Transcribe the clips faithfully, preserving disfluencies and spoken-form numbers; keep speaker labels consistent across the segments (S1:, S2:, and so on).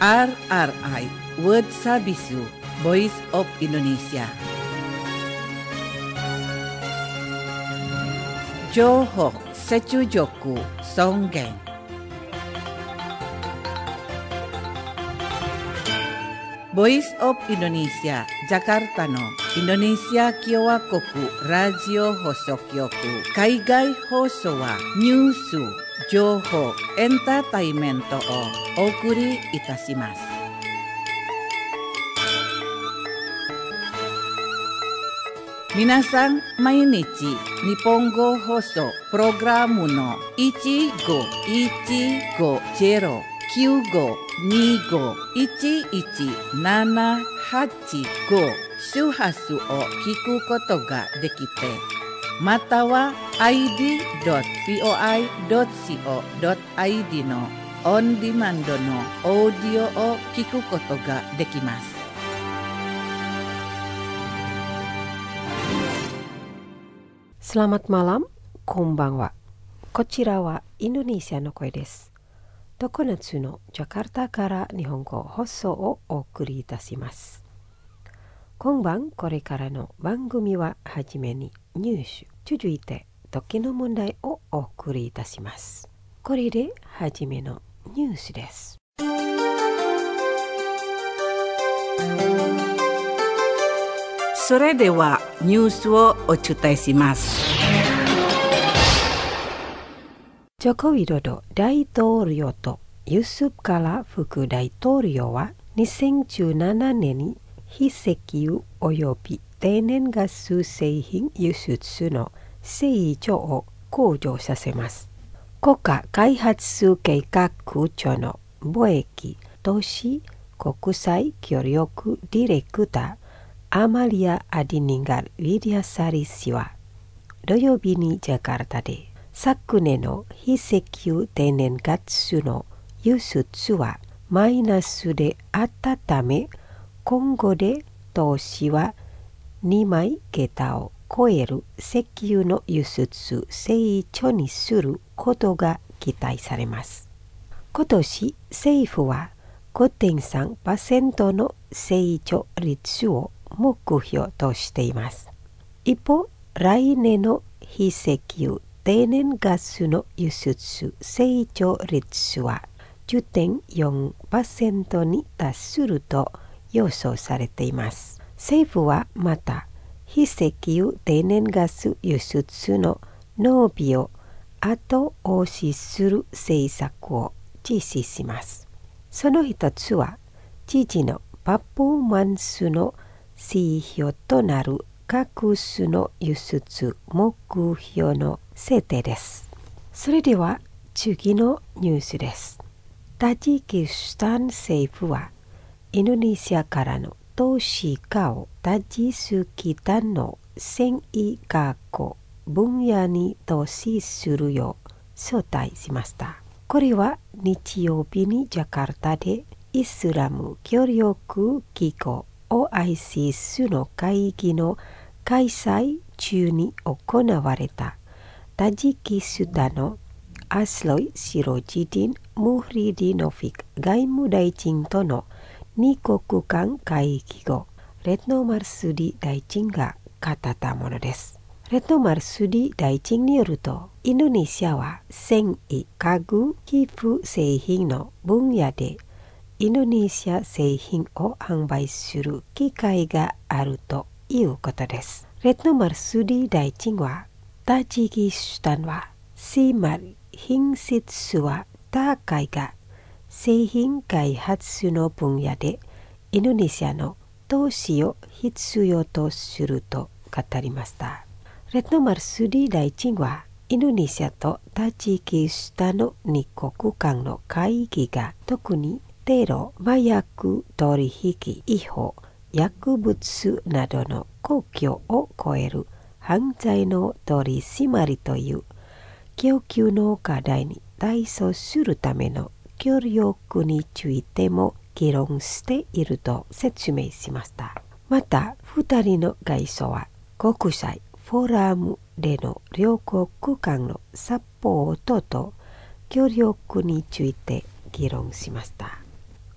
S1: アールアールアイWord Sabisu Voice of Indonesia. Johok Secujoku Songgeng. Voice of Indonesia Jakarta no Indonesia Kyowakoku Radio Hosokyoku Kaigai Hoso wa Nyusu Johok Entertainment o Okuri Itashimasu. Minasan mainichi Nihongo Hoso Programu noいちごいちごゼロきゅうごにごいちいちななはちご周波数を聞くことができて、または アイディードットブイオアイドットシーオードットアイディー のオンディマンドのオーディオを聞くことができます。
S2: Selamat malam, konbanwa. こちらはインドネシアの声です。常夏のジャカルタから日本語放送をお送りいたします。今晩これからの番組ははじめにニュース、続いて時の問題をお送りいたします。これではじめのニュースです。
S1: それではニュースをお伝えします。
S2: ジョコウィドド大統領とユスフ・カラ副大統領はにせんじゅうななねんに非石油および天然ガス製品輸出の成長を向上させます。国家開発計画庁の貿易投資国際協力ディレクターアマリア・アディニンガル・ウィリアサリ氏は土曜日にジャカルタで昨年の非石油天然ガスの輸出はマイナスであったため、今後で投資はに枚桁を超える石油の輸出成長にすることが期待されます。今年政府は ごてんさんパーセント の成長率を目標としています。一方、来年の非石油天然ガスの輸出成長率は じゅってんよんパーセント に達すると予想されています。政府はまた非石油天然ガス輸出の伸びを後押しする政策を実施します。その一つは知事のパフォーマンスの指標となるガスの輸出目標の制定です。それでは次のニュースです。タジキスタン政府はインドネシアからの投資家をタジスキタンの繊維加工分野に投資するよう招待しました。これは日曜日にジャカルタでイスラム協力機構 オーアイシーエス の会議の開催中に行われたタジキスタンのアスロイ・シロジディン・ムフリディノフィク外務大臣との二国間会議後、レッノ・マルスディ大臣が語ったものです。レッノ・マルスディ大臣によると、インドネシアは繊維、家具、皮膚製品の分野でインドネシア製品を販売する機会があるということです。レッノ・マルスディ大臣は、タジキスタンはつまり品質は高いが、製品開発の分野でインドネシアの投資を必要とすると語りました。レッノ・マルスディ大臣は、インドネシアとタジキスタンの二国間の会議が特にテロ、麻薬取引違法、薬物などの国境を越える犯罪の取り締まりという供給の課題に対処するための協力についても議論していると説明しました。また、二人の外相は国際フォーラムでの両国間のサポートと協力について議論しました。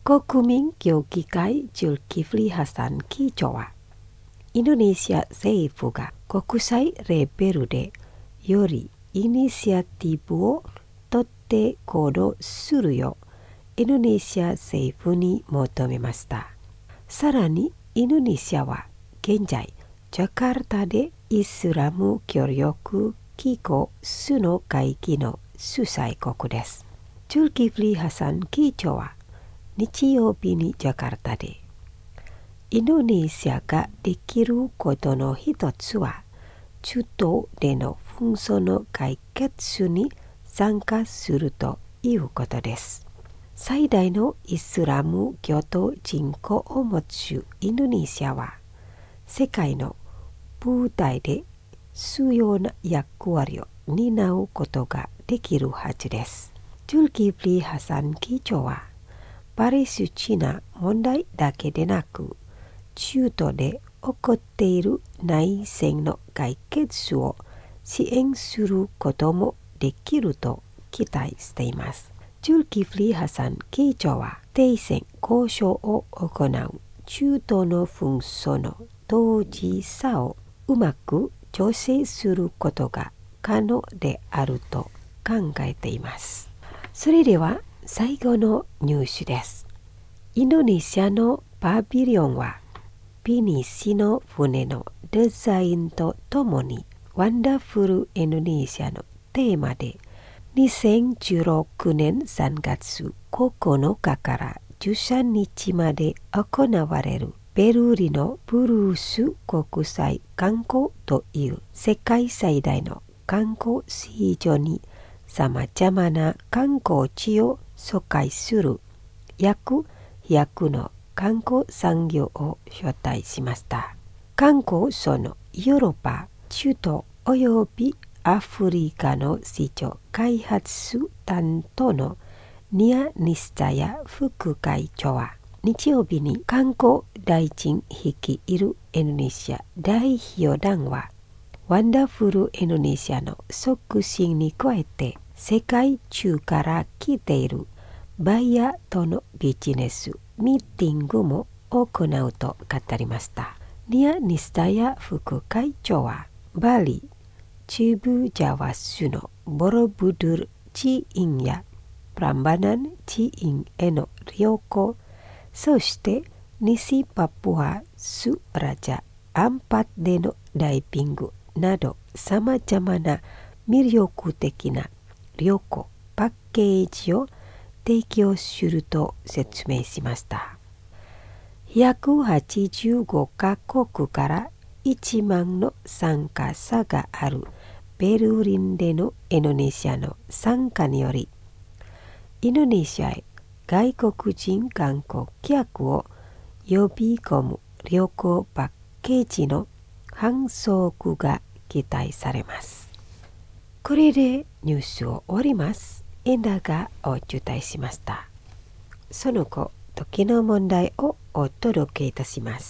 S2: 国民協議会ジュルキフリハサン議長は、インドネシア政府が国際レベルでよりイニシアティブを取って行動するようインドネシア政府に求めました。さらにインドネシアは現在ジャカルタでイスラム協力機構首脳会議の主催国です。ジュルキフリハサン議長は日曜日にジャカルタで、インドネシアができることの一つは、中東での紛争の解決に参加するということです。最大のイスラム教徒人口を持つインドネシアは、世界の舞台で重要な役割を担うことができるはずです。ジュルキフリハサン議長は、パレスチナ問題だけでなく、中東で起こっている内戦の解決を支援することもできると期待しています。ジュルキフリハサン議長は停戦交渉を行う中東の紛争の当事者をうまく調整することが可能であると考えています。それでは最後のニュースです。インドネシアのパビリオンはビニシの船のデザインとともにワンダフルインドネシアのテーマでにせんじゅうろくねんさんがつここのかからじゅうさんにちまで行われるベルリのブルース国際観光という世界最大の観光市場にさまざまな観光地を紹介する約ひゃくの観光産業を招待しました。観光そのヨーロッパ、中東およびアフリカの市場開発担当のニア・ニスタヤ副会長は日曜日に観光大臣率いるインドネシア代表団はワンダフルインドネシアの促進に加えて世界中から来ているバイヤーとのビジネスミーティングも行うと語りました。ニア・ニスタヤ副会長はバリ、中部ジャワ州のボロブドゥル地域やプランバナン地域への旅行、そして西パプアスラジャアンパッでのダイビングなどさまざまな魅力的な旅行パッケージを提供すると説明しました。ひゃくはちじゅうごカ国からいちまんの参加者があるベルリンでのインドネシアの参加により、インドネシアへ外国人観光客を呼び込む旅行パッケージの販促が期待されます。これでニュースを終わります。エンダがお伝えしました。その後、時の問題をお届けいたします。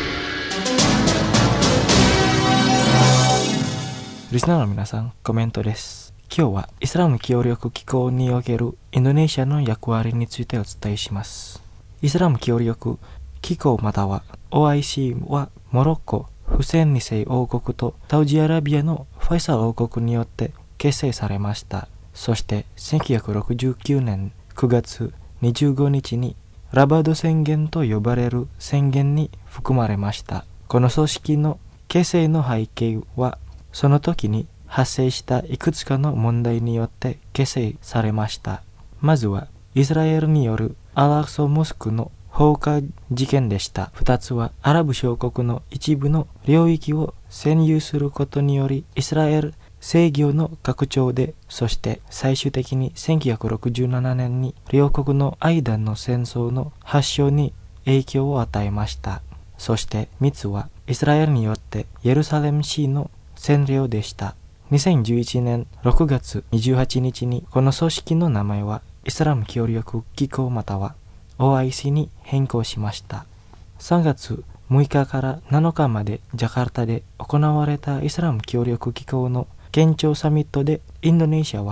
S3: リスナーの皆さん、コメントです。今日はイスラム協力機構におけるインドネシアの役割についてお伝えします。イスラム協力機構または オーアイシー はモロッコ、フセンにせい王国とサウジアラビアのファイサル王国によって結成されました。そしてせんきゅうひゃくろくじゅうきゅうねんくがつにじゅうごにちにラバド宣言と呼ばれる宣言に含まれました。この組織の結成の背景はその時に発生したいくつかの問題によって結成されました。まずはイスラエルによるアラクソモスクの放火事件でした。二つはアラブ諸国の一部の領域を占有することによりイスラエル制御の拡張で、そして最終的にせんきゅうひゃくろくじゅうななねんに両国の間の戦争の発祥に影響を与えました。そしてみっつはイスラエルによってエルサレム市の占領でした。にせんじゅういちねんろくがつにじゅうはちにちにこの組織の名前はイスラム協力機構または オーアイシー に変更しました。さんがつむいかからなのかまでジャカルタで行われたイスラム協力機構の県庁サミットでインドネシアは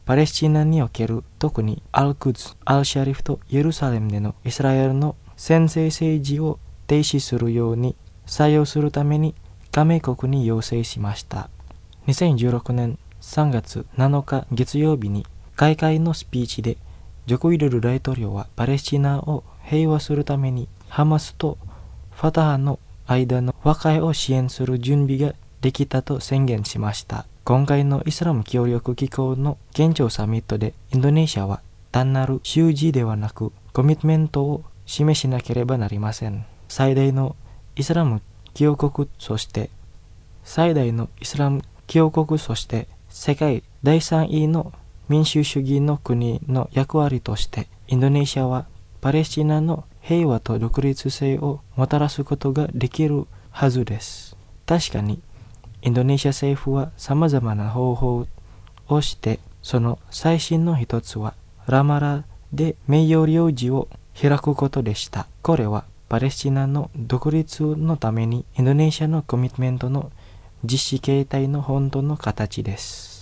S3: パレスチナにおける特にアルクズ、アルシャリフとエルサレムでのイスラエルの専制政治を停止するように採用するために加盟国に要請しました。にせんじゅうろくねんさんがつなのか月曜日に開会のスピーチでジョコ・ウィドル大統領はパレスチナを平和するためにハマスとファタハの間の和解を支援する準備ができたと宣言しました。今回のイスラム協力機構の県庁サミットでインドネシアは単なる習字ではなくコミットメントを示しなければなりません。最大のイスラム教国そして最大のイスラム教国そして世界だいさんいの民主主義の国の役割としてインドネシアはパレスチナの平和と独立性をもたらすことができるはずです。確かにインドネシア政府は様々な方法をしてその最新の一つはラマラで名誉領事を開くことでした。これはパレスチナの独立のためにインドネシアのコミットメントの実施形態の本当の形です。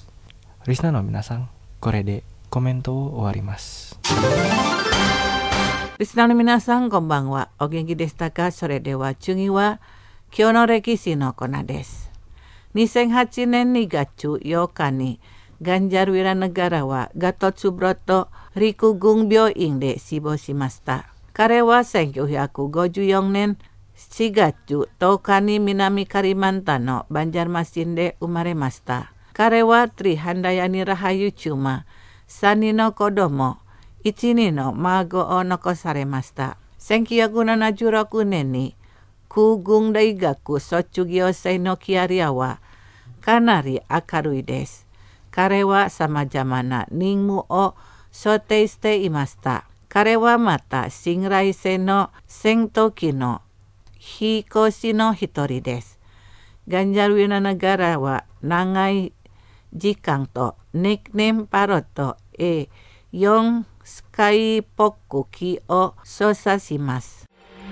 S3: リスナーの皆さん、これでコメントを終わります。
S1: リスナーの皆さん、こんばんは。お元気でしたか？それでは次は今日の歴史のコーナーです。にせんはちねんにがつようかにガンジャルウィラナガラはガトツブロとリクグン病院で死亡しました。彼はせんきゅうひゃくごじゅうよねんしがつとおかに南カリマンタンのバンジャルマシンで生まれました。彼はトリハンダヤニラハユチュマさんにんの子供いちにんの孫を残されました。せんきゅうひゃくななじゅうろくねんに空軍大学卒業生のキャリアはかなり明るいです。彼は様々な任務を想定していました。彼はまた新来戦の戦闘機の飛行士の一人です。ガンジャルウィナナガラは長い時間とニックネームパロット エーよん スカイポック機を操作します。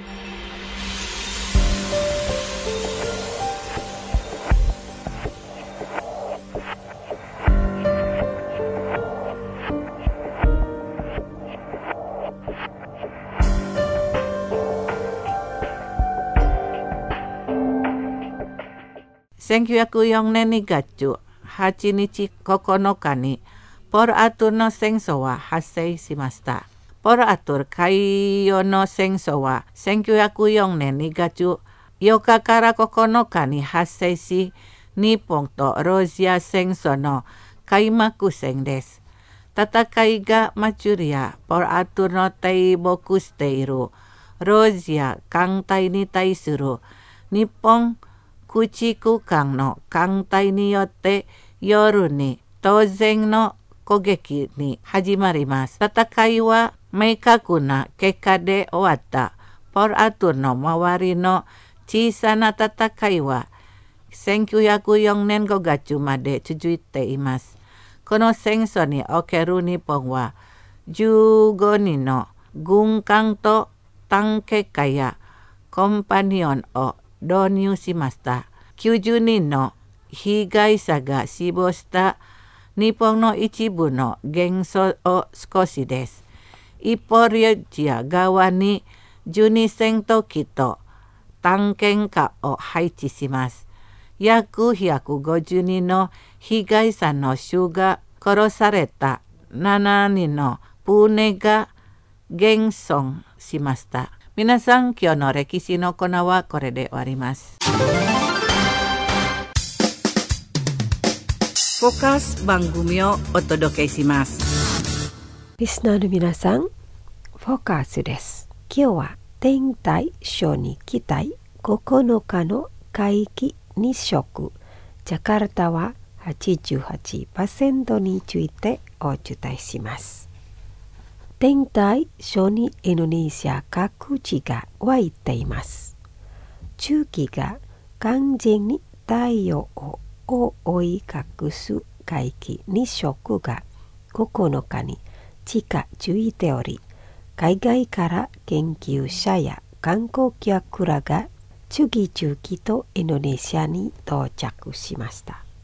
S1: せんきゅうひゃくよねんにがつはちにちここのかにポル・アトゥルの戦争は発生しました。ポル・アトゥル海洋の戦争はせんきゅうひゃくよねんにがつようかからここのかに発生し、日本とロシア戦争の開幕戦です。戦いが待ちりやポル・アトゥルの大木しているロシア艦隊に対する日本駆逐艦の艦隊によって夜に当然の攻撃に始まります。戦いは明確な結果で終わった。ポル・アトゥルの周りの小さな戦いはせんきゅうひゃくよねんごがつまで続いています。この戦争における日本はじゅうごにんの軍艦と探検家やコンパニオンを導入しました。きゅうじゅうにんの被害者が死亡した日本の一部の幻想を少しです。一方、ロシア側にじゅうに戦闘機と探検家を配置します。約ひゃくごじゅうにんの被害者の衆が殺されたしちにんの船が現存しました。皆さん、今日の歴史のコーナーはこれで終わります。フォーカス番組をお届けします。
S2: リスナーの皆さん、フォーカスです。今日は天体初日期体ここのかの皆既日食ジャカルタは はちじゅうはちパーセント についてお伝えします。天体初日インドネシア各地が湧いています。中期が完全に太陽を覆い隠す皆既日食がここのかに近づいており、海外から研究者や観光客らが次々とインドネシアに到着しました。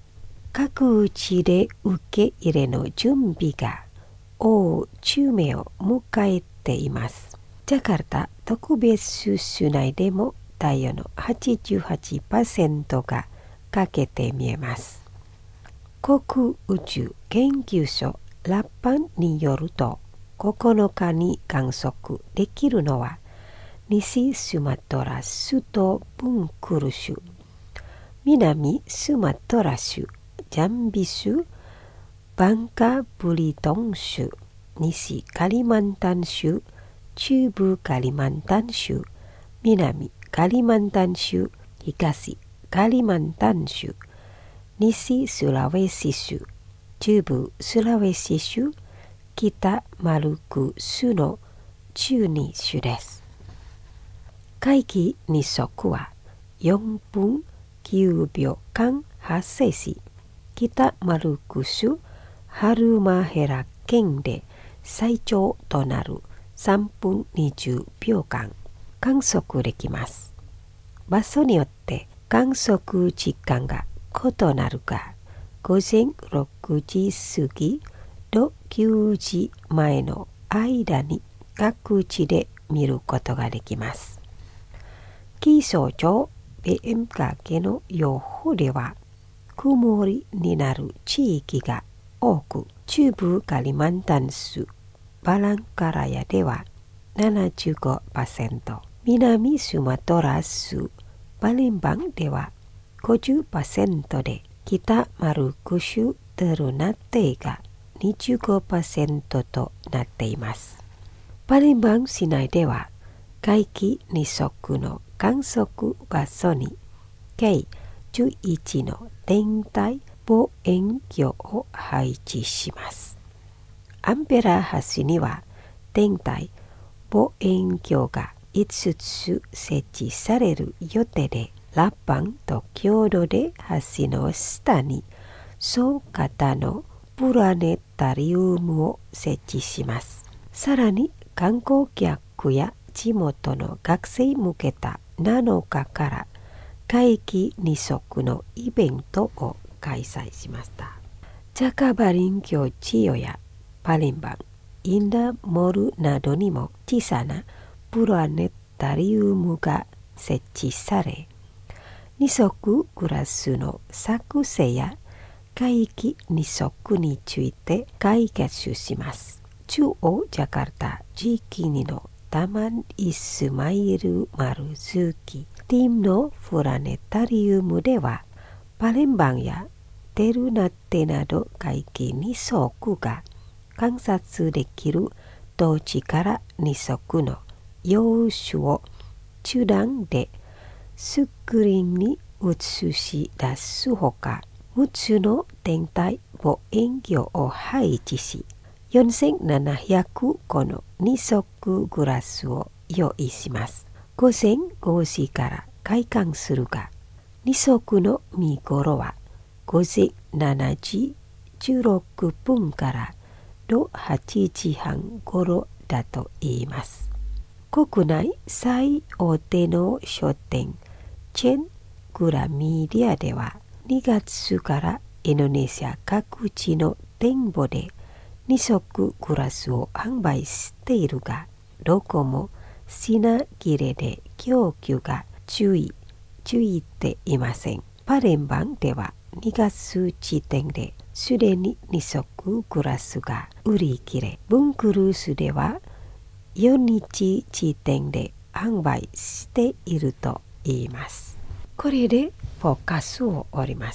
S2: 各地で受け入れの準備が大中目を迎えています。ジャカルタ特別市内でも太陽の はちじゅうはちパーセント が欠けて見えます。国宇宙研究所ラッパンによると、ここのかに観測できるのは西スマトラ州とブンクル州、南スマトラ州、ジャンビ州、バンカブリトン州、西カリマンタン州、中部カリマンタン州、南カリマンタン州、東カリマンタン州、西スラウェシ州、中部スラウェシ州、北マルク州の中に州です。皆既日食はよんぷんきゅうびょうかん発生し、北マルク州ハルマヘラ県で最長となるさんぷんにじゅうびょうかん観測できます。場所によって観測時間が異なるが、ごぜんろくじ過ぎときゅうじまえの間に各地で見ることができます。気象庁 ビーエム 系の予報では、曇りになる地域が多く、中部カリマンタン州バランカラヤでは ななじゅうごパーセント、南スマトラ州バレンバンでは ごじゅっパーセント で、北マルク州テルナテが にじゅうごパーセント となっています。バレンバン市内では皆既日食の観測場所に計じゅういちの天体望遠鏡を配置します。アンペラ橋には天体望遠鏡がいつつ設置される予定で、ラッパンと共同で橋の下に総型のプラネタリウムを設置します。さらに観光客や地元の学生向けたなのかから皆既日食のイベントを開催しました。ジャカバリン教チヨやパレンバン、インダモルなどにも小さなプラネタリウムが設置され、日食グラスの作成や皆既日食について解決します。中央ジャカルタ地域にのタマン・イスマイル・マルズーキティムのプラネタリウムでは、パレンバンやテルナテなど皆既日食が観察できる土地から日食の様子を中段でスクリーンに映し出すほか、むっつの天体望遠鏡を配置し、よんせんななひゃくこの日食グラスを用意します。ごぜんごじから開館するが、日食の見頃はごぜんしちじじゅうろっぷんからはちじはん頃だと言います。国内最大手の書店チェングラミディアでは、にがつからインドネシア各地の店舗で日食グラスを販売しているが、どこも品切れで供給が注意注意っていません。パレンバンではにがつ時点ですでに日食グラスが売り切れ、ブンクルースではよっか時点で販売していると言います。これでフォーカスを終わります。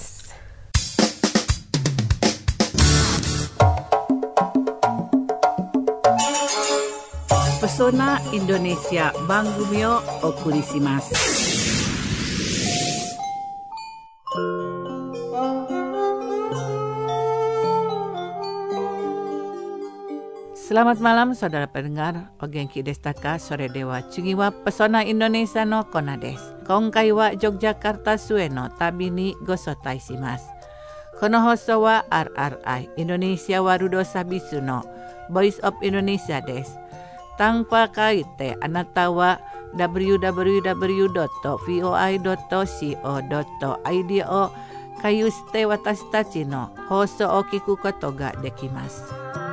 S1: Pesona Indonesia 番組をお送りします。Selamat malam saudara pendengar, o genki desu ka? Sore dewa tsugi wa Pesona Indonesia no Kona desu. Konkai wa Yogyakarta sue no tabi ni gosotai shimasu. Kono hoso wa アールアールアイ Indonesia Warudo Sabisu no Voice of Indonesia desu. Tanpa kaite anata waダブリューダブリューダブリュードットブイオアイドットコードットアイディー をかゆして私たちの放送を聞くことができます。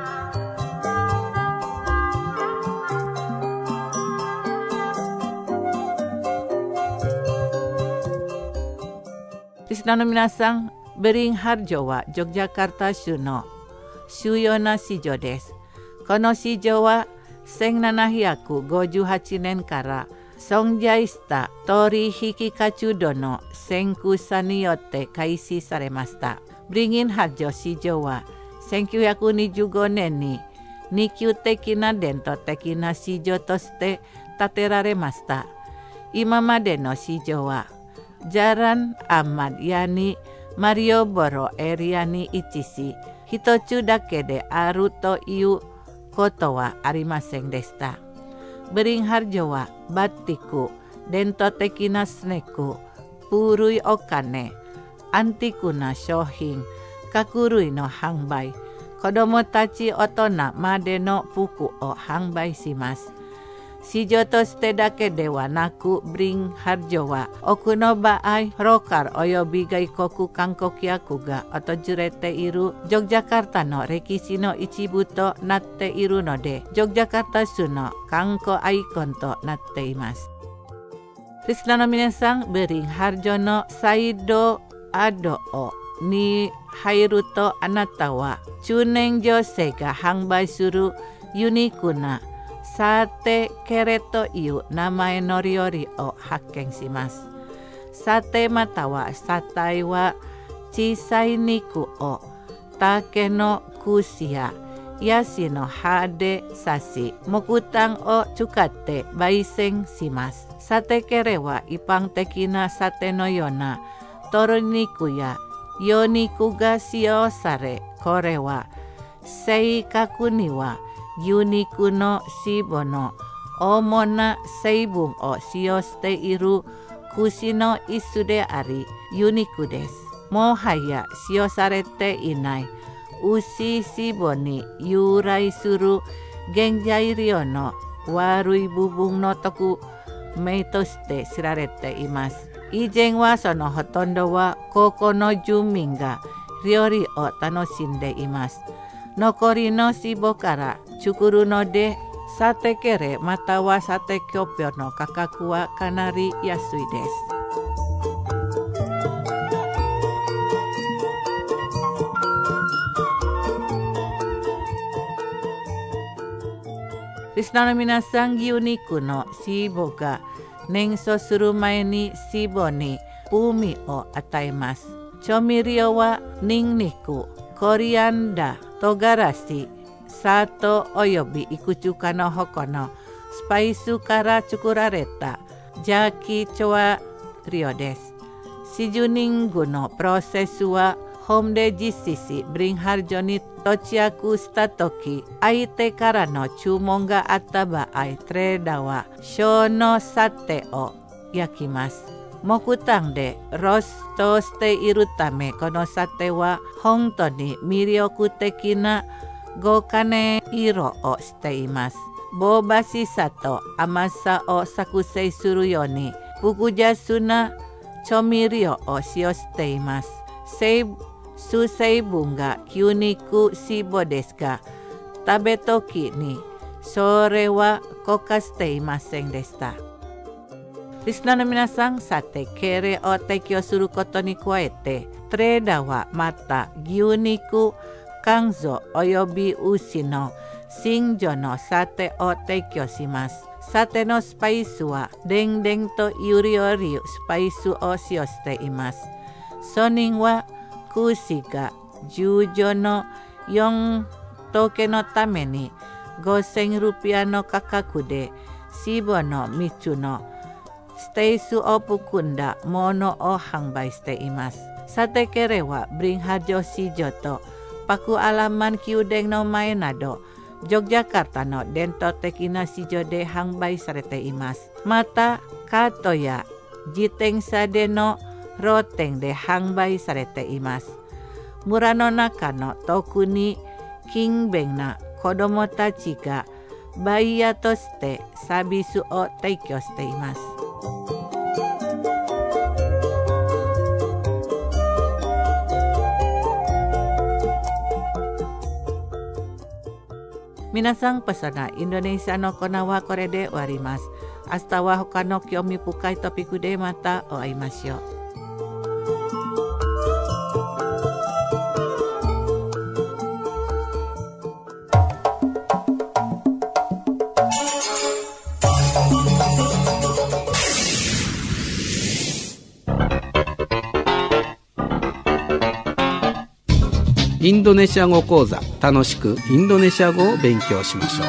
S1: リスナーの皆さん、ベリンハル城はジョグジャカルタ州の主要な市場です。この市場はせんななひゃくごじゅうはちねんから存在した取引活動の先駆者によって開始されました。ブリンハル城市場はせんきゅうひゃくにじゅうごねんに二級的な伝統的な市場として建てられました。今までの市場はJalan Ahmad Yaniマリオボロエリアに位置し、一つだけであるということはありませんでした。ベリンハル城はバティク、伝統的なスネック、古いお金、アンティークな商品、各類の販売、子供たち大人までの服を販売します。市場としてだけではなく、ブリンハル城は多くの場合、ローカルおよび外国観光客が訪れているジョグジャカルタの歴史の一部となっているので、ジョグジャカルタ州の観光アイコンとなっています。リスナーの皆さん、ベリンハル城のサイドアドに入ると、あなたは中年女性が販売するユニークなサテケレという名前の料理を発見します。サテまたはサタイは小さい肉を竹の串やヤシの葉で刺し、木炭を使って焙煎します。サテケレは一般的なサテのような鶏肉や羊肉が使用され、これは正確には牛肉の脂肪の主な成分を使用している串の一種であり、牛肉です。もはや使用されていない牛脂肪に由来する原材料の悪い部分の特名として知られています。以前はそのほとんどはここの住民が料理を楽しんでいます。残りの脂肪から作るので、サテケレまたはサテキョピョの価格はかなり安いです。リスナーの皆さん、牛肉の脂肪が燃焼する前に脂肪に風味を与えます。調味料はニンニク、コリアンダー、唐辛子、砂糖およびいくつかの他のスパイスから作られた邪気調料です。シズニングのプロセスはホームで実施し、ブリンハル城に到着したとき、相手からの注文があった場合、トレーダーは小のサテを焼きます。木炭でローストしているため、このサテは本当に魅力的な豪華な色をしています。香ばしさと甘さを作成するように複雑な調味料を使用しています。主成分が牛肉脂肪ですが、食べときにそれは硬化していませんでした。リスナーの皆さん、サテケレを提供することに加えて、トレーダーはまた牛肉、肝臓および牛の心臓のサテを提供します。サテのスパイスはデンデンというよりスパイスを使用しています。ソニンは串が十条のよんトケのためにごせんルピアの価格で脂肪の蜜のステースを含んだものを販売しています。サテケレはブリンハル城市場とパクアラマン宮殿の前などジョグジャカルタの伝統的な市場で販売されています。またカートや自転車での露店で販売されています。村の中の特に勤勉な子どもたちがバイヤーとしてサービスを提供しています。 Minasang pesona Indonesia no konawa korede warimasu. Hasta wa hoka no kyomi pukai topiku de mata o aimashou.
S4: インドネシア語講座、楽しくインドネシア語を勉強しましょ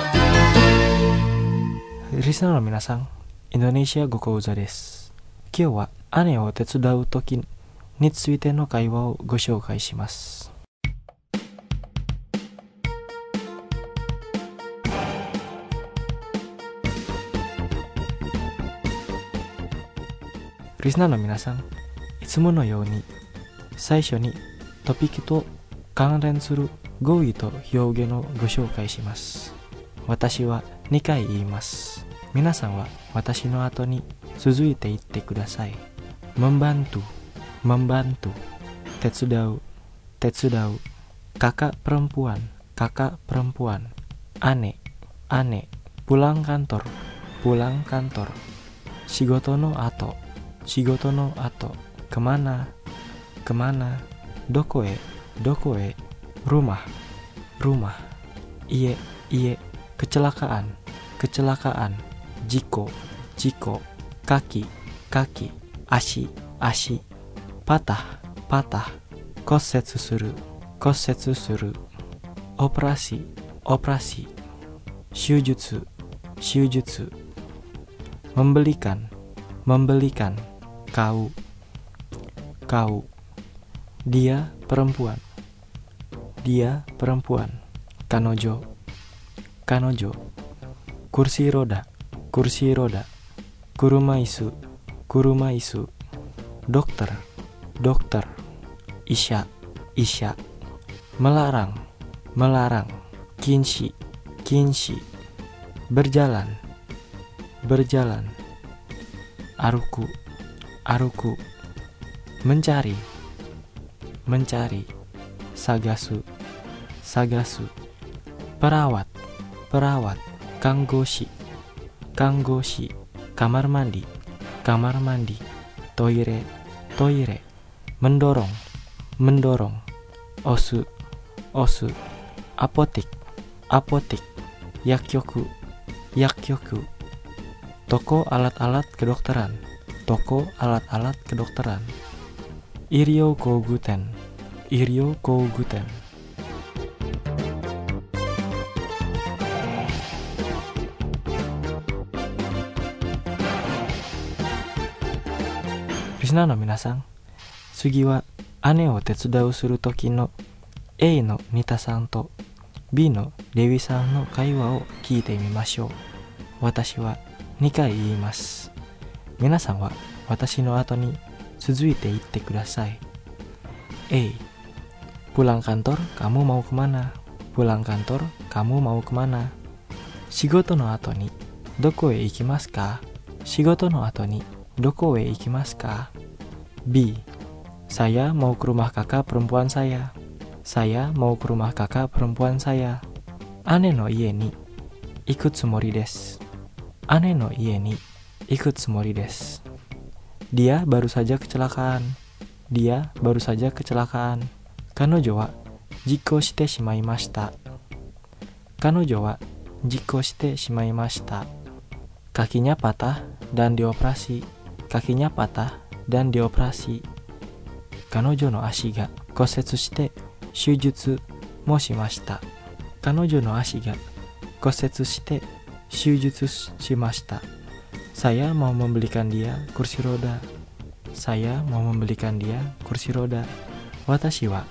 S3: う。リスナーの皆さん、インドネシア語講座です。今日は姉を手伝うときについての会話をご紹介します。リスナーの皆さん、いつものように最初にトピックと関連する語彙と表現をご紹介します。私はにかい言います。皆さんは私の後に続いて言ってください。membantu, membantu, 手伝う、手伝う、kakak perempuan, kakak perempuan, ane, ane, pulang kantor, pulang kantor, shigoto no ato, shigoto no ato, kemana, kemana, doko e, doko e, rumah, rumah, iye, iye, kecelakaan, kecelakaan, jiko, jiko, kaki, kaki, ashi, ashi, patah, patah, kosetsu suru, kosetsu suru, operasi, operasi, shujutsu, shujutsu, membelikan, membelikan, kau, kau, dia perempuan, dia perempuan, kanojo, kanojo, kursi roda, kursi roda, kurumaisu, kurumaisu, dokter, dokter, isya, isya, melarang, melarang, kinshi, kinshi, berjalan, berjalan, aruku, aruku, mencari, mencari, sagasu, sagasu, perawat, perawat, kanggoshi, kanggoshi, kamar mandi, kamar mandi, toire, toire, mendorong, mendorong, osu, osu, apotik, apotik, yakkyoku, yakkyoku, toko alat-alat kedokteran, toko alat-alat kedokteran, Iryo Koguten, Iryo Koguten. Listenerの皆さん、次は姉を手伝うする時の A のニタさんと B のレビさんの会話を聞いてみましょう。私はにかい言います。皆さんは私の後に続いて言ってください。A. Pulang kantor, kamu mau kemana? Pulang kantor, kamu mau kemana? Shigoto no ato ni doko e ikimasu ka? Shigoto no ato ni doko e ikimasu ka? B. Saya mau ke rumah kakak perempuan saya. Saya mau ke rumah kakak perempuan saya. Ane no ie ni iku tsumori desu. Ane no ie ni iku tsumori desu. Dia baru saja kecelakaan. Dia baru saja kecelakaan. Kanojo wa jikko shite shimaimashita. Kanojo wa jikko shite shimaimashita. Kakinya patah dan dioperasi. Kakinya patah dan dioperasi. Kanojo no ashi ga kosetsu shite shujutsu mo shimashita. Kanojo no ashi ga kosetsu shite shujutsu shimashita. Saya mau membelikan dia kursi roda. Saya mau membelikan dia kursi roda. Watashi wa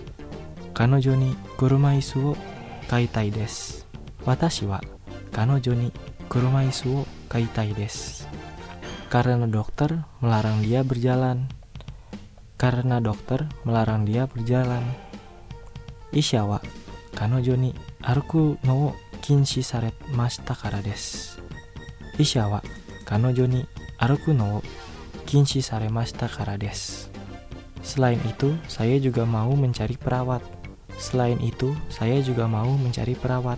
S3: kanojo ni kurumaisu wo kaitai desu. Watashi wa kanojo ni kurumaisu wo kaitai desu. Karena dokter melarang dia berjalan. Karena dokter melarang dia berjalan. Isya wa kanojo ni aruku no wo kinshi saremashita kara desu. Isya wa kanojo ni aruku no kinshi saremashita kara desu. Selain itu, saya juga mau mencari perawat. Selain itu, saya juga mau mencari perawat.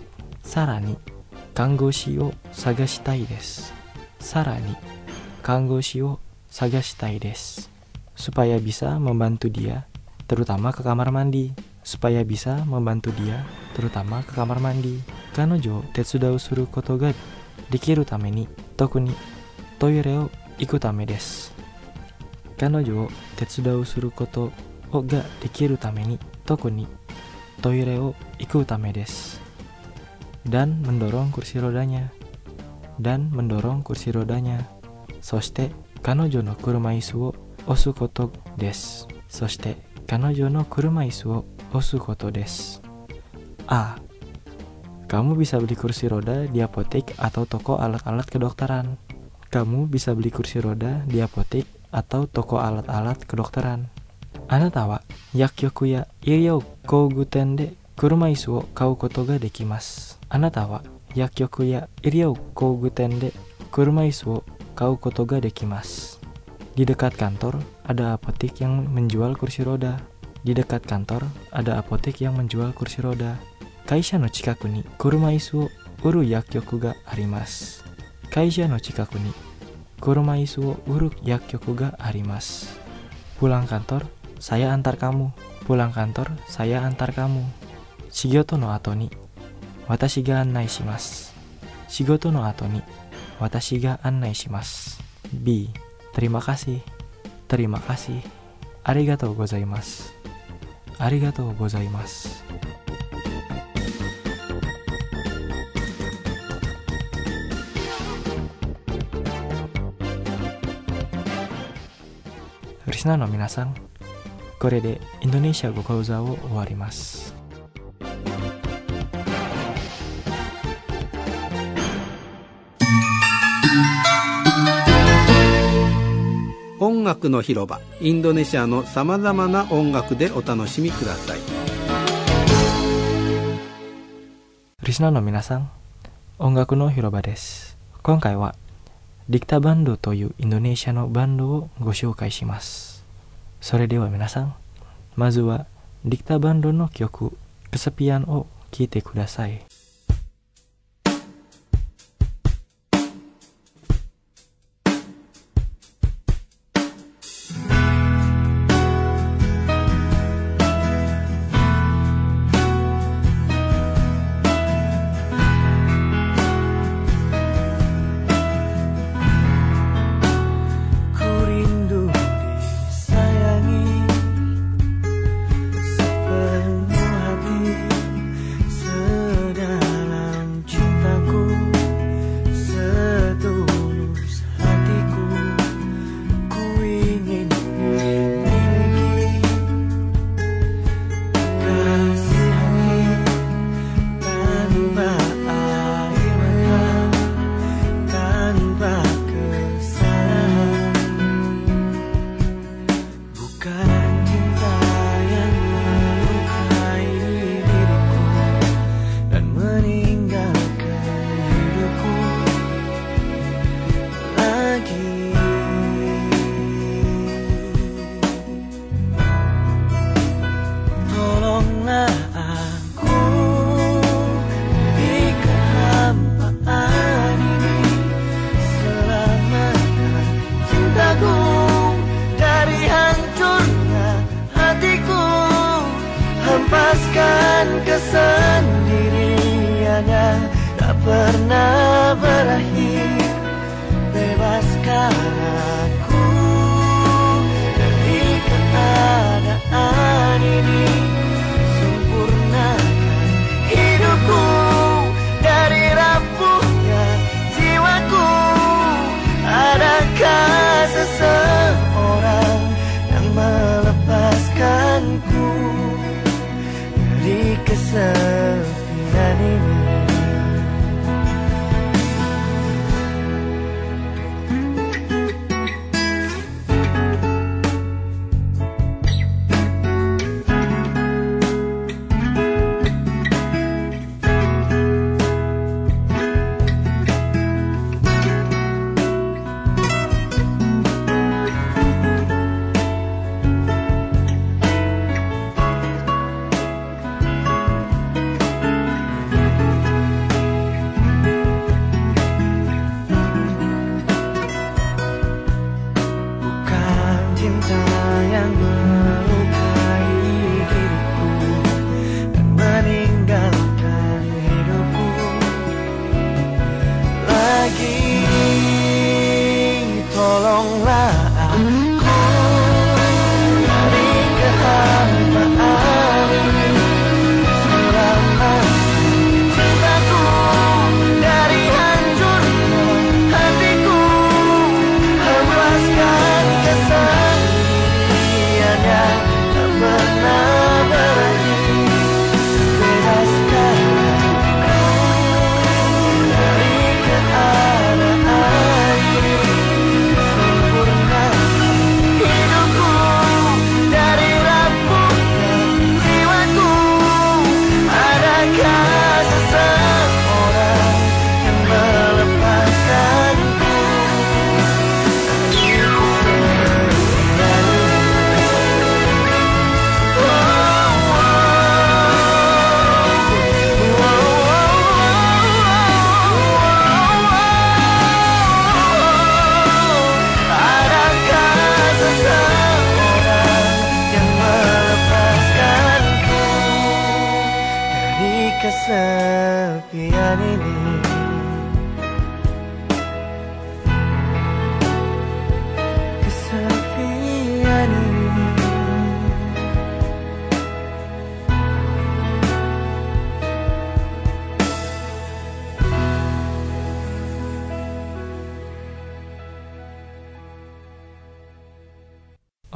S3: Sarani, kangoshi o sagashitai desu. Sarani, kangoshi o sagashitai desu. Supaya bisa membantu dia, terutama ke kamar mandi. Supaya bisa membantu dia, terutama ke kamar mandi. Kanojo tetsudau suru koto ga dekiru tame ni toku ni toire o iku tame desu. Kanojo tetsudau suru koto o ga dekiru tame ni toku ni toire o iku tame desu. Dan mendorong kursi rodanya. Dan mendorong kursi rodanya. Soshite kanojo no kuruma isu o osu koto desu. Soshite kanojo no kuruma isu o osu koto desu. A. Kamu bisa beli kursi roda di apotek atau toko alat-alat kedokteran. Kamu bisa beli kursi roda di apotek atau toko alat-alat kedokteran. Anata wa yakkyoku ya iria o kouguten de kuruma isu o kau koto ga dekimasu. Anata wa yakkyoku ya iria o kouguten de kuruma isu o kau koto ga dekimasu. Di dekat kantor ada apotek yang menjual kursi roda. Di dekat kantor ada apotek yang menjual kursi roda. Kaisha no chikaku ni kuruma isu o uru yakkyoku ga arimasu. Kaisha no chikaku ni kuruma isu o uru yakkyoku ga arimasu. Pulang kantor, saya antar kamu. Pulang kantor, saya antar kamu. Shigoto no ato ni watashi ga annai shimasu. Shigoto no ato ni watashi ga annai shimasu. B. Terima kasih. Terima kasih. Arigatou gozaimasu. Arigatou gozaimasu. Listener no minasan, kore de Indonesia go kauza wo owarimasu.
S4: 音楽の広場、インドネシアのさまざまな音楽でお楽しみください。
S3: リスナーの皆さん、音楽の広場です。今回はディクタバンドというインドネシアのバンドをご紹介します。それでは皆さん、まずはディクタバンドの曲「Kesepian」を聴いてください。
S5: Hempaskan kesendiriannya, tak pernah berakhir. Bebaskan aku dari keadaan ini. Sempurnakan hidupku dari rapuhnya jiwaku. Adakah seseorang yang melepaskanku dari kesepian ini?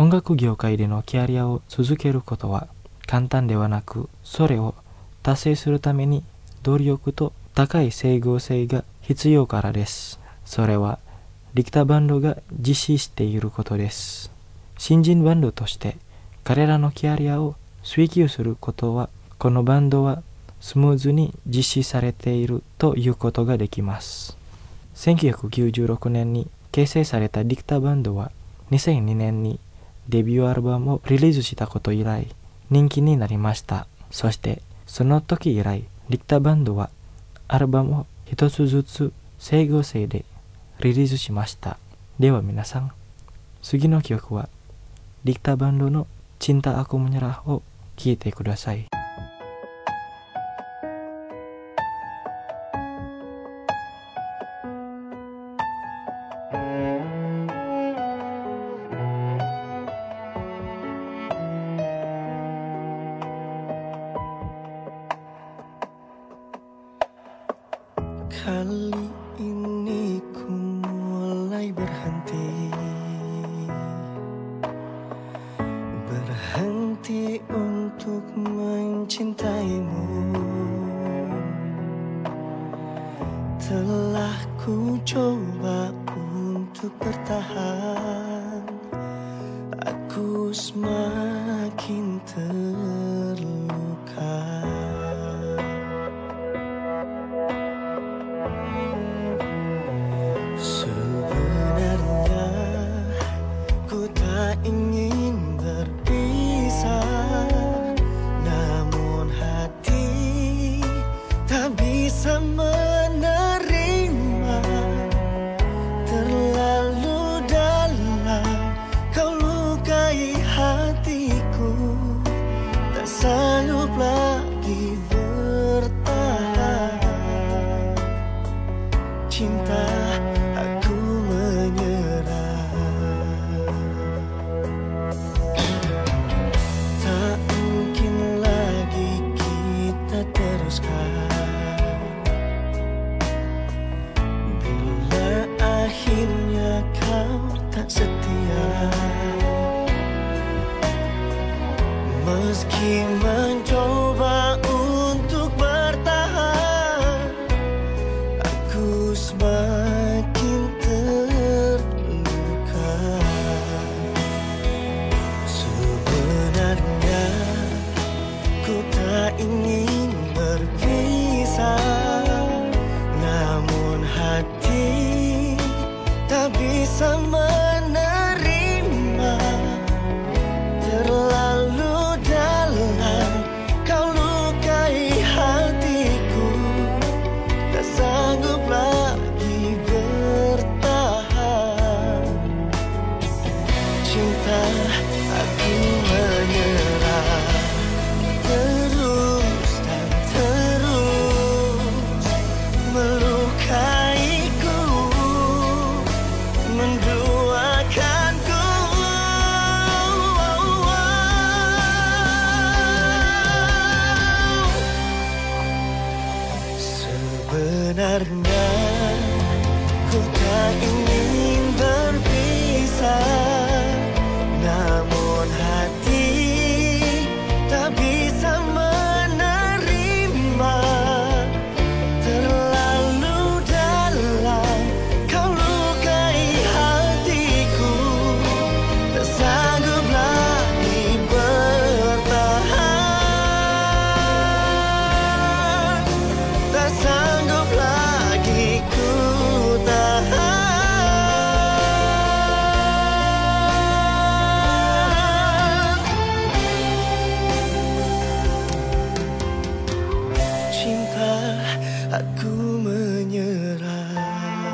S3: 音楽業界でのキャリアを続けることは簡単ではなく、それを達成するために努力と高い整合性が必要からです。それはリクターバンドが実施していることです。新人バンドとして彼らのキャリアを追求することは、このバンドはスムーズに実施されているということができます。せんきゅうひゃくきゅうじゅうろくねんに結成されたリクターバンドはにせんにねんにデビューアルバムをリリースしたこと以来人気になりました。そしてその時以来リクターバンドはアルバムを一つずつ整合性でリリースしました。では皆さん、次の曲はリクターバンドのCinta Aku Menyerahを聴いてください。
S5: Kali ini ku mulai berhenti Berhenti untuk mencintaimu. Telah ku coba untuk bertahan, aku semakin terluka. Sebenarnya ku tak ingin berpisah, namun hati tak bisa menerima. Terlalu dalam kau lukai hatiku, tak sanggup lagi bertahan. Cinta aku menyerah, tak mungkin lagi kita teruskan. Bila akhirnya kau tak setia, meski mencoba untuk bertahan, aku semakin terluka. Sebenarnya ku tak ingin berpisah, namun hati tak bisa menerima. Terlalu dalam kau lukai hatiku, tak sanggup lagi bertahan. Cinta aku menyerah, terus dan terus melukaiku, menduakanku. Sebenarnya ku tak ingin berpisah, namun hati tak bisa menerima. Terlalu dalam kau lukai hatiku, tak sanggup lagi bertahan, tak sanggup lagi ku tahan. Cinta aku menyerah.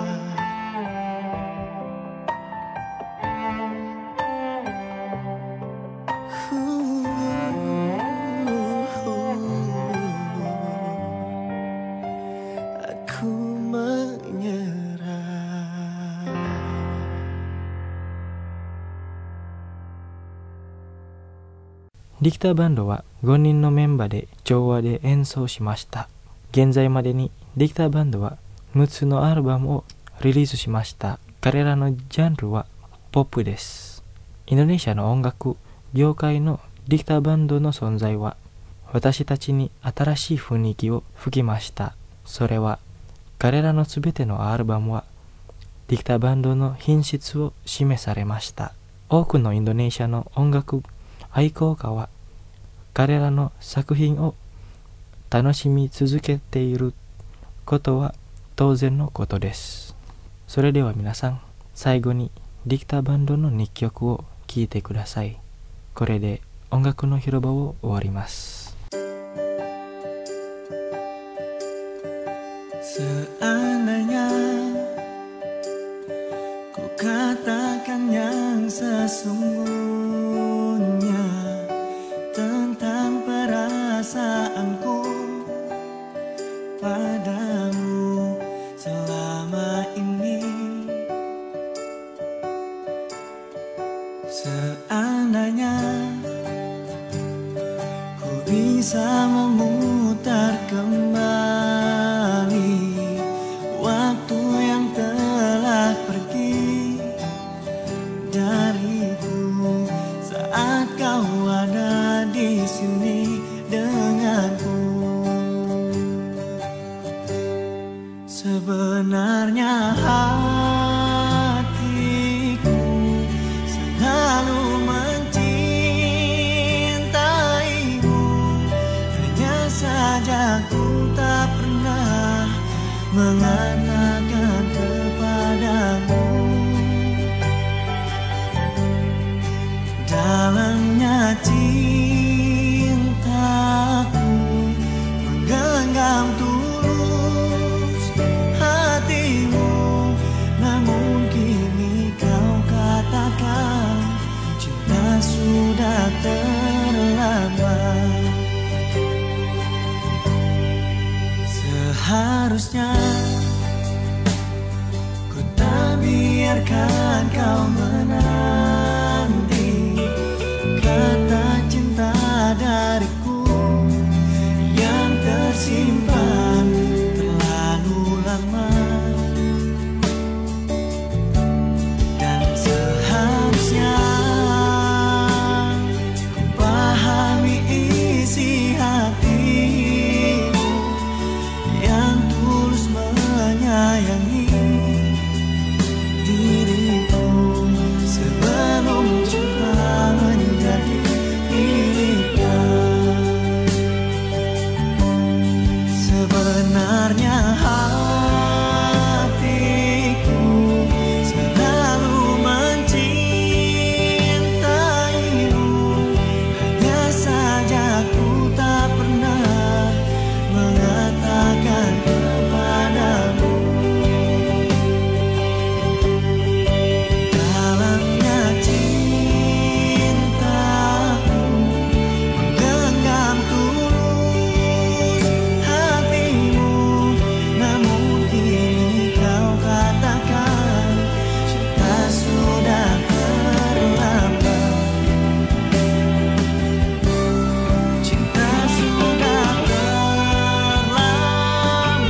S5: Aku menyerah.
S3: リクターバンドはごにんのメンバーで調和で演奏しました。現在までにリクターバンドはむっつのアルバムをリリースしました。彼らのジャンルはポップです。 インドネシアの音楽業界のディクターバンドの存在は私たちに新しい雰囲気を吹きました。それは彼らのすべてのアルバムはディクターバンドの品質を示されました。多くのインドネシアの音楽愛好家は彼らの作品を楽しみ続けていることは当然のことです。それでは皆さん、最後にディクターバンドのにきょくを聴いてください。これで音楽の広場を終わります。
S5: Seandainya ku katakan yang sesungguhnya tentang perasaanku padamu selama ini, seandainya ku bisa memutar kembali waktu yang telah pergi dariku saat kau ada di sini denganku. Sebenarnya hatiku selalu mencintaimu, hanya saja ku tak pernah mengatakan kepadamu. Dalamnya cintaku menggenggam tulus hatimu, namun kini kau katakan cinta sudah terlambat. Seharusnya ku tak biarkan kau menanti kata cinta dariku yang tersimpan terlalu lama. Dan seharusnya ku pahami isi hatimu yang tulus menyayangi diriku sebelum cinta menjadi miliknya. Sebenarnya hatiku selalu mencintaimu, hanya saja ku tak pernah mengatakan kepadamu. Dalamnya cintaku menggenggam tulus hatimu, namun kini kau katakan cinta sudah terlambat. Cinta sudah terlambat.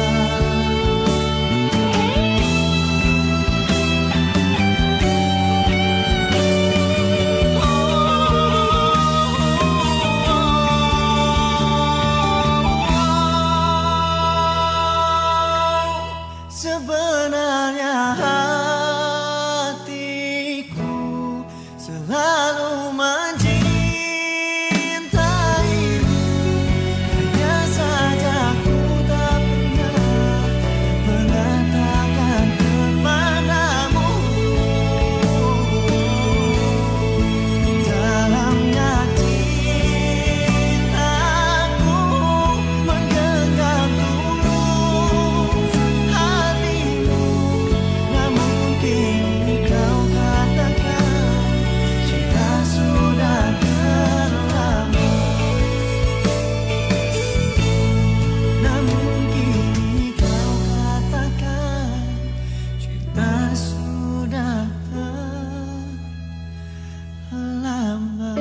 S5: Sebenarnya hatiku selalu mencintaimu, hanya saja ku tak pernah mengatakan kepadamu. Dalamnya cintaku menggenggam tulus hatimu, namun kini kau katakan cinta sudah terlambat. Namun kini kau katakan cinta sudah terlambat.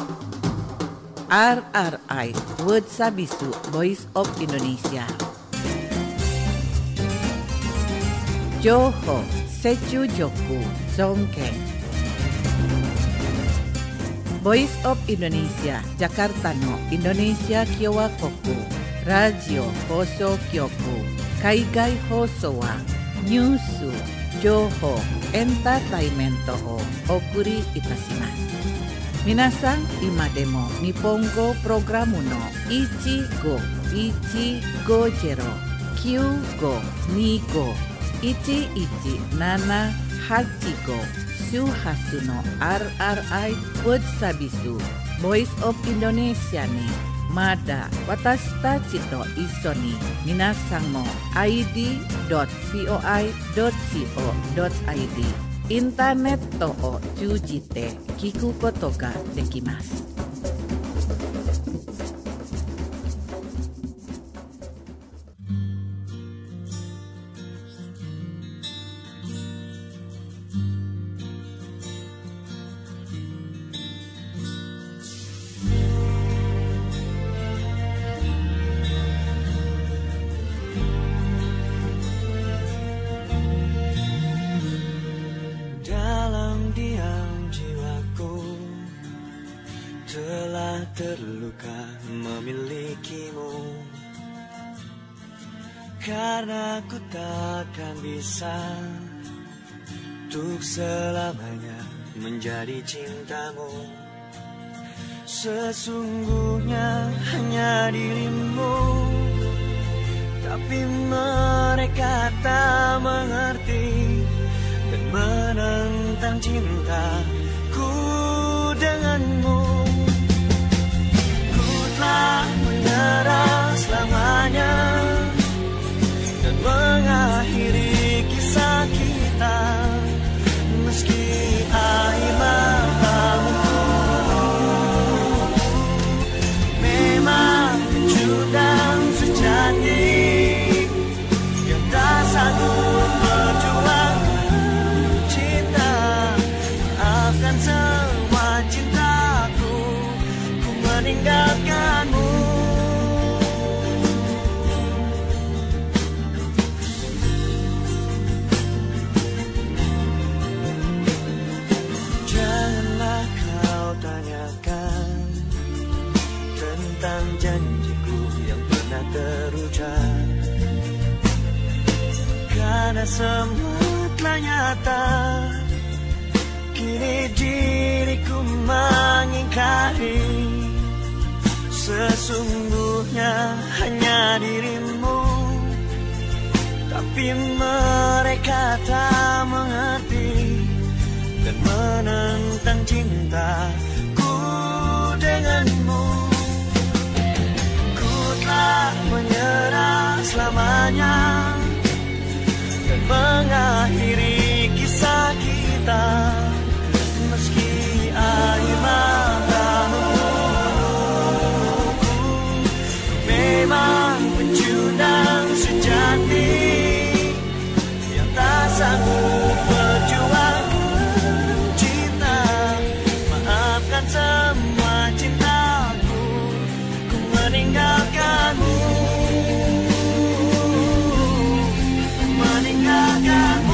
S1: R R I Word Sabisu Voice of Indonesia. Joho, Sechujoku, Songkeng. Voice of Indonesia, Jakarta no Indonesia Kyowakoku, Radio Hoso Kyoku, Kaigai Hoso wa Nyusu, Joho, Entertainment o Okuri Itasimasu. Minasan, ima demo Nihongo Programu no Ichigo, Ichigo Jero, Kyugo, Nigo, Ichi Ichi, Nana, Hachigo, Suhasu no R R I World Sabisu Voice of Indonesia ni Mada Watashi tachi to iso ni minasan mo i d dot voi dot co dot i d インターネットを通じて聞くことができます。
S5: Terluka memilikimu, karena ku takkan bisa untuk selamanya menjadi cintamu. Sesungguhnya hanya dirimu, tapi mereka tak mengerti dan menentang cintaku denganmu. Telah menyerah selamanya dan mengakhiri kisah kita, meski air matamu memang pencundang sejati yang tak sanggup berjuang cinta. Maafkan semua cintaku, ku meninggalkanmu. Janganlah kau tanyakan tentang janjiku yang pernah terucap, karena semua telah nyata. Kini diriku mengingkari, sesungguhnya hanya dirimu, tapi mereka tak mengerti dan menentang cintaku denganmu. Ku telah menyerah selamanya dan mengakhiri kisah kita, meski air matamu memang pecundang sejati yang tak sanggup berjuang cinta. Maafkan semua cintaku, ku meninggalkanmu, meninggalkanmu.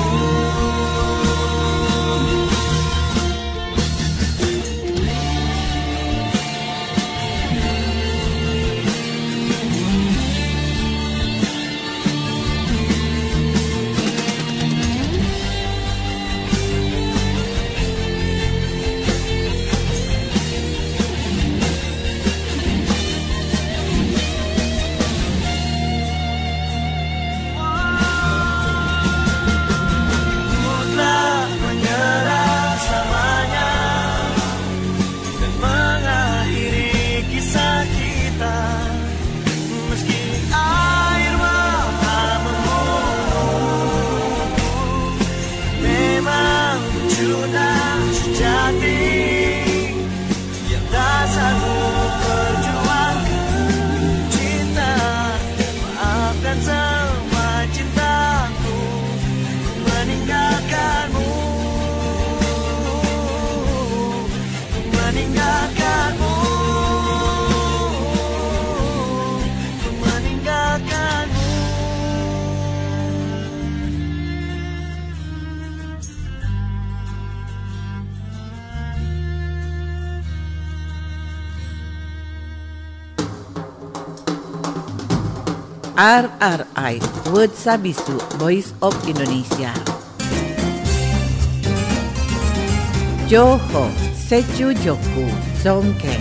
S1: R R I World Sabisu Voice of Indonesia. Johor Secu Joku Songkeng.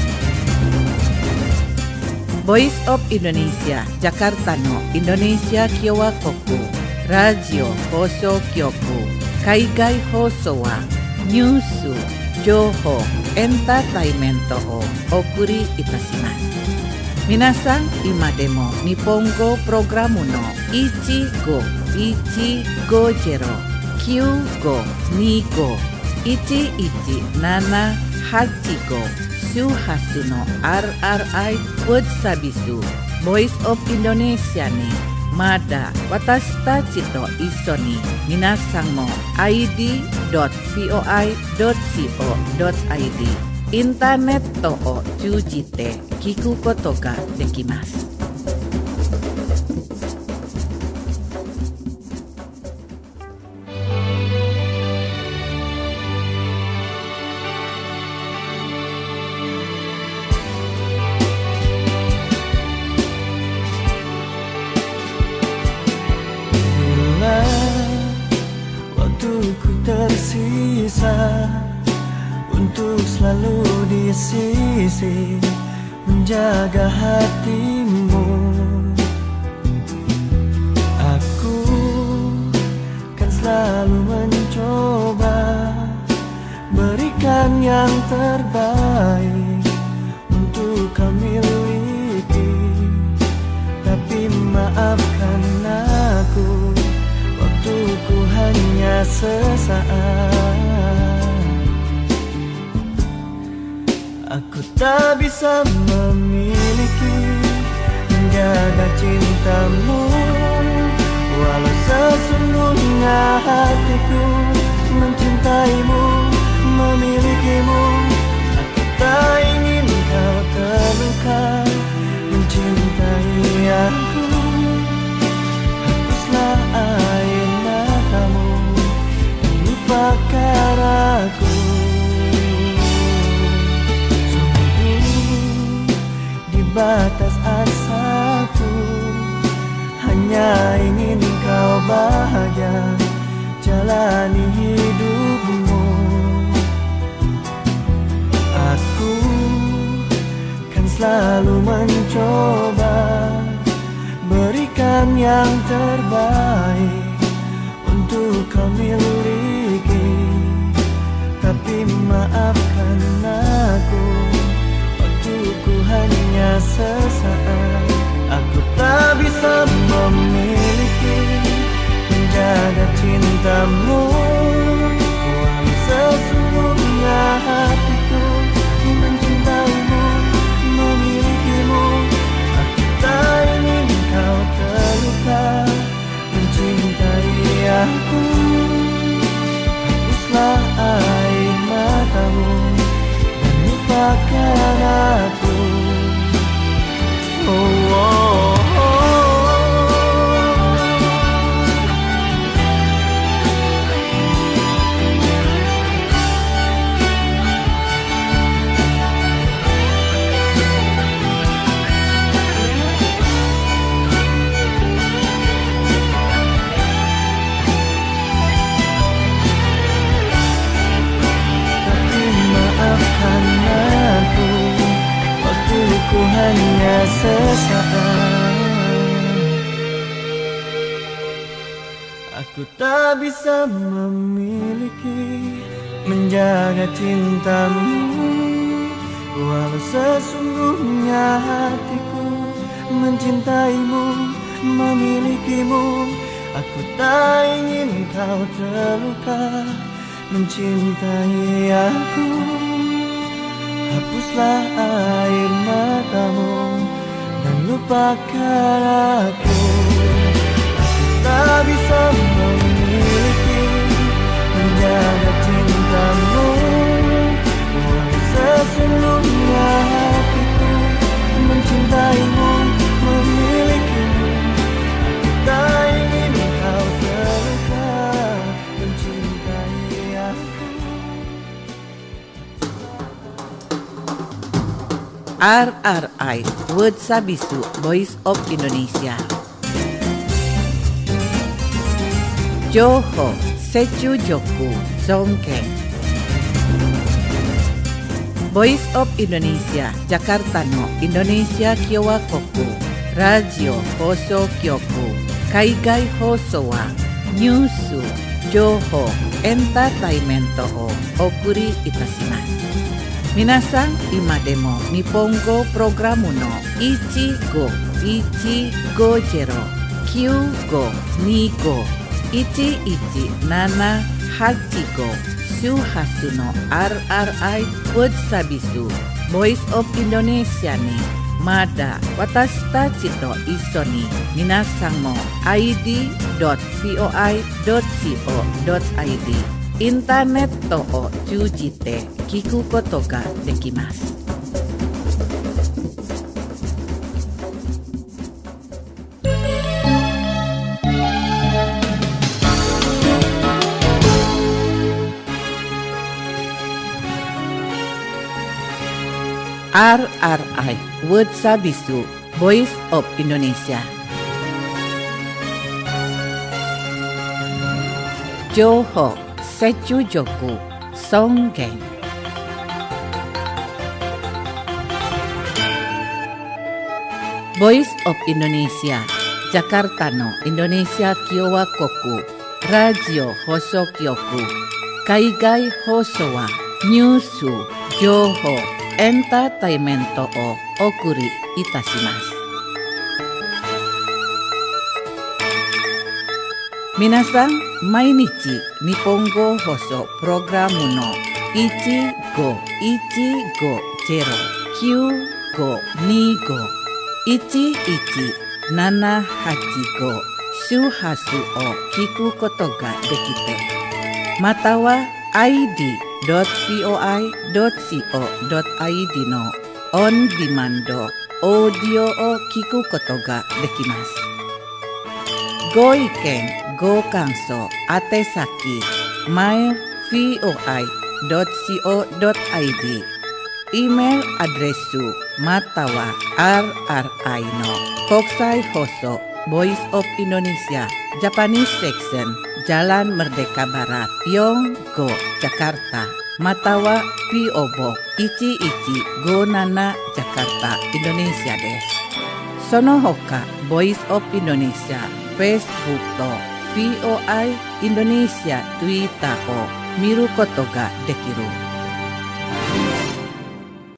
S1: Voice of Indonesia Jakarta no Indonesia Kyowa Koku Radio Hoso Kyoku Kaigai Hoso wa Nyusu Joho Entertainment o Okuri Itasimasu. Minasan imademo Nippongo Programu no Ichigo Ichigo Jero Kyugo Nigo Ichi Ichi Nana Hachigo Shuhasu no R R I World Sabisu Voice of Indonesia ni Mada Watashita Chito Iso ni Minasan mo I D dot voi dot co dot I D インターネットを通じて聞くことができます。
S5: Bila waktuku tersisa untuk selalu di sisi menjaga hatimu, aku kan selalu mencoba berikan yang terbaik untuk kau miliki. Tapi maafkan aku, waktuku hanya sesaat. Aku tak bisa memiliki, menjaga cintamu, walau sesungguhnya hatiku mencintaimu, memilikimu. Aku tak ingin kau terluka, mencintai aku. Hapuslah air matamu dan lupakan aku. Batas asaku hanya ingin kau bahagia, jalani hidupmu. Aku kan selalu mencoba berikan yang terbaik untuk kau miliki. Tapi maafkan aku, waktuku hanya sesaat. Aku tak bisa memiliki, menjaga cintamu, walau sesungguhnya hatiku mencintaimu, memilikimu. Aku tak ingin kau terluka, mencintai aku. Hapuslah air matamu dan lupakan aku. Oh, oh, oh. Tapi maafkan aku, waktuku hanya sesaat. Aku tak bisa memiliki, menjaga cintamu, walau sesungguhnya hatiku mencintaimu, memilikimu. Aku tak ingin kau terluka, mencintai aku. Hapuslah air matamu dan lupakan aku. Aku tak bisa memiliki, menjaga cintamu, walau sesungguhnya hatiku mencintaimu, memilikimu. Aku tak ingin kau terluka, mencintai aku.
S1: R R I World Sabisu Voice of Indonesia. Johor Secu Joku Songkeng. Voice of Indonesia Jakarta no Indonesia Kyowa Koku Radio Hoso Kyoku Kaigai Hoso wa Nyusu Johor Entertainment o Okuri Itasimasu. Minasan imademo Nippongo Programu no Ichigo Ichigo Jero Kyugo Nigo Ichi Ichi Nana Hachigo Shuhasu no R R I World Sabisu Voice of Indonesia ni Mada Watashita Chito Iso ni Minasan mo I D dot voi dot co dot I D インターネットを通じて聞くことができます。R R I World Sabisu Voice of Indonesia. Johor Secu Joku Songkeng. Voice of Indonesia Jakarta no Indonesia Kyowa Koku Radio Hoso Kyoku Kaigai Hoso wa Nyusu Johor Entertainment o Okuri Itasimasu. Minasan mainichi Nippongo Hoso Programu no Ichigo Ichigo Jero Kyugo Nigo Ichi Ichi Nana Hachigo Shuhasu o Kiku koto ga dekite. Mata wa I D dot voi dot co dot I D no on demand audio o kiku koto ga dekimasu. Go iken go kanso atesaki mail voi dot co dot I D email adresu matawa rri no Kokusai Hoso Voice of Indonesia Japanese Section Jalan Merdeka Barat Yonggo Jakarta matawa P O Box ichi ichi go nana Jakarta Indonesia desu. Sono hoka Voice of Indonesia Facebook to V O I Indonesia Twitter o miru koto ga dekiru.